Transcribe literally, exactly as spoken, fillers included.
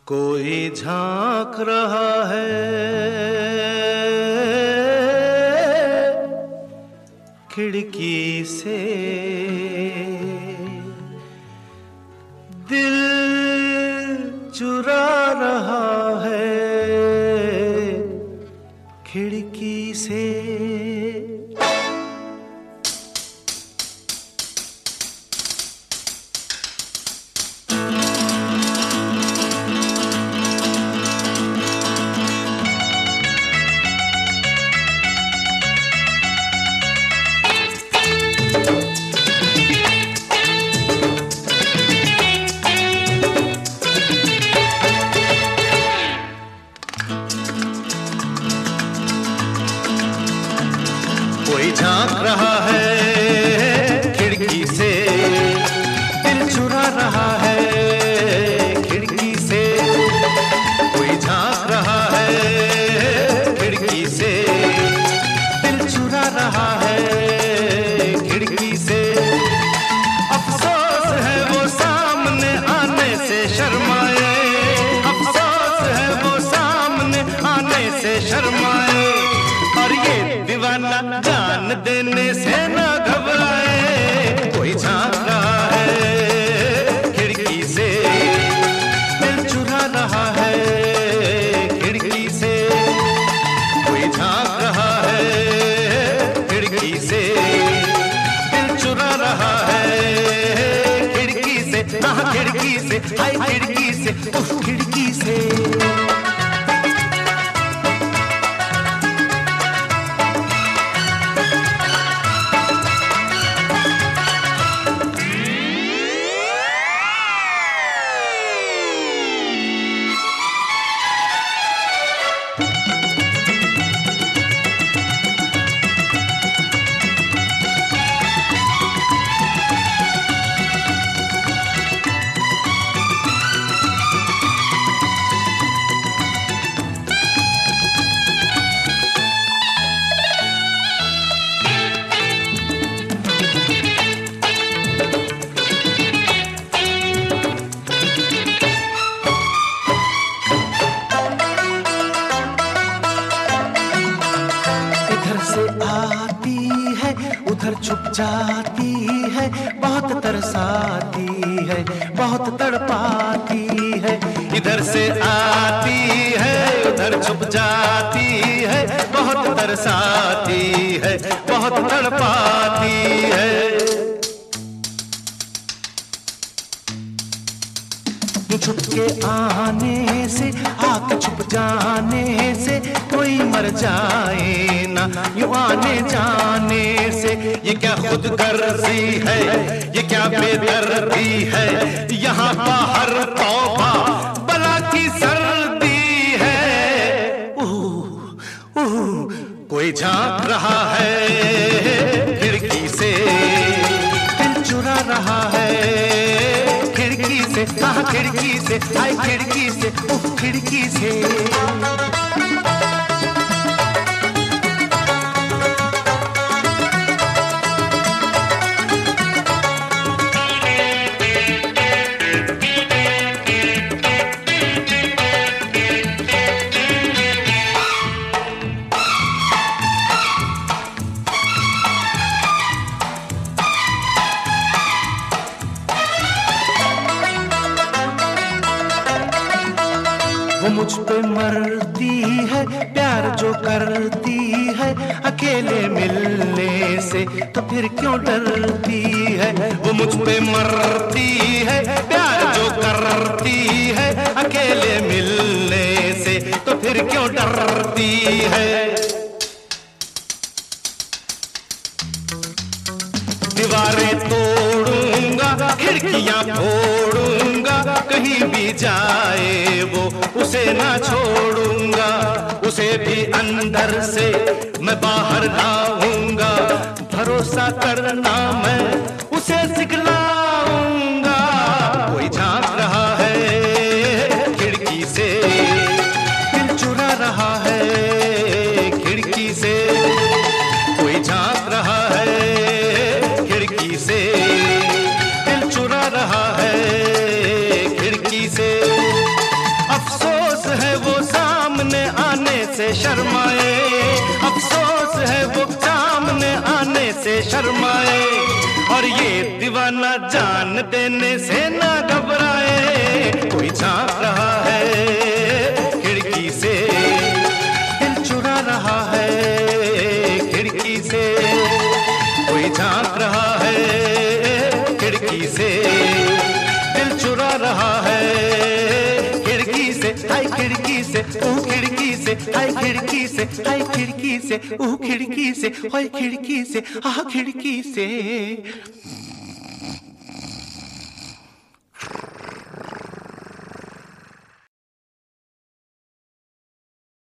कोई झांक रहा है खिड़की से, दिल चुरा रहा है खिड़की से। कोई झांक रहा है खिड़की से, दिल चुरा रहा है खिड़की से। कोई झांक रहा है खिड़की से, दिल चुरा रहा है खिड़की से। अफसोस है वो सामने आने से शर्माए, अफसोस है वो सामने आने से शर्माए। और ये दीवाना जान देने से न घबराए। कोई झांक रहा है खिड़की से, दिल चुरा रहा है खिड़की से। कोई झांक रहा है खिड़की से, दिल चुरा रहा है खिड़की से। हाँ खिड़की से, हाय खिड़की से, उस खिड़की से। आती है उधर छुप जाती है, बहुत तरसाती है, बहुत तड़पाती है। इधर से आती है उधर छुप जाती है, बहुत तरसाती है, बहुत तड़पाती है। छुप के आने से, आके छुप जाने से कोई मर जाए ना यूं आने जाने से। ये क्या खुद गर्जी है, ये क्या बेदर्दी है। यहाँ बाहर तौबा बला की सर्दी है। ओह ओह कोई झांक रहा है खिड़की से, दिल चुरा रहा है खिड़की से। हाँ खिड़की से, हाय खिड़की से, उस खिड़की से। वो मुझ पे मरती है प्यार जो करती है, अकेले मिलने से तो फिर क्यों डरती है। वो मुझ पे मरती है प्यार जो करती है, अकेले मिलने से तो फिर क्यों डरती है। दीवारें तोड़ूंगा खिड़कियां फोड़ूंगा, कहीं भी जाए वो उसे ना छोड़ूंगा। उसे भी अंदर से मैं बाहर लाऊंगा, भरोसा करना मैं उसे सिखलाऊंगा। कोई झांक रहा है खिड़की से, दिल चुरा रहा है खिड़की से। कोई झांक रहा है खिड़की से, दिल चुरा रहा है खिड़की से। से शर्माए, अफसोस है वो सामने आने से शर्माए, और ये दीवाना जान देने से ना घबराए। कोई झांक रहा है खिड़की से, दिल चुरा रहा है खिड़की से, कोई झांक रहा है खिड़की से, दिल चुरा रहा है खिड़की से, हाय खिड़की से, ओ खिड़की से, हाय खिड़की से, हाय खिड़की से, ओ खिड़की से, हाय खिड़की से, आ खिड़की से।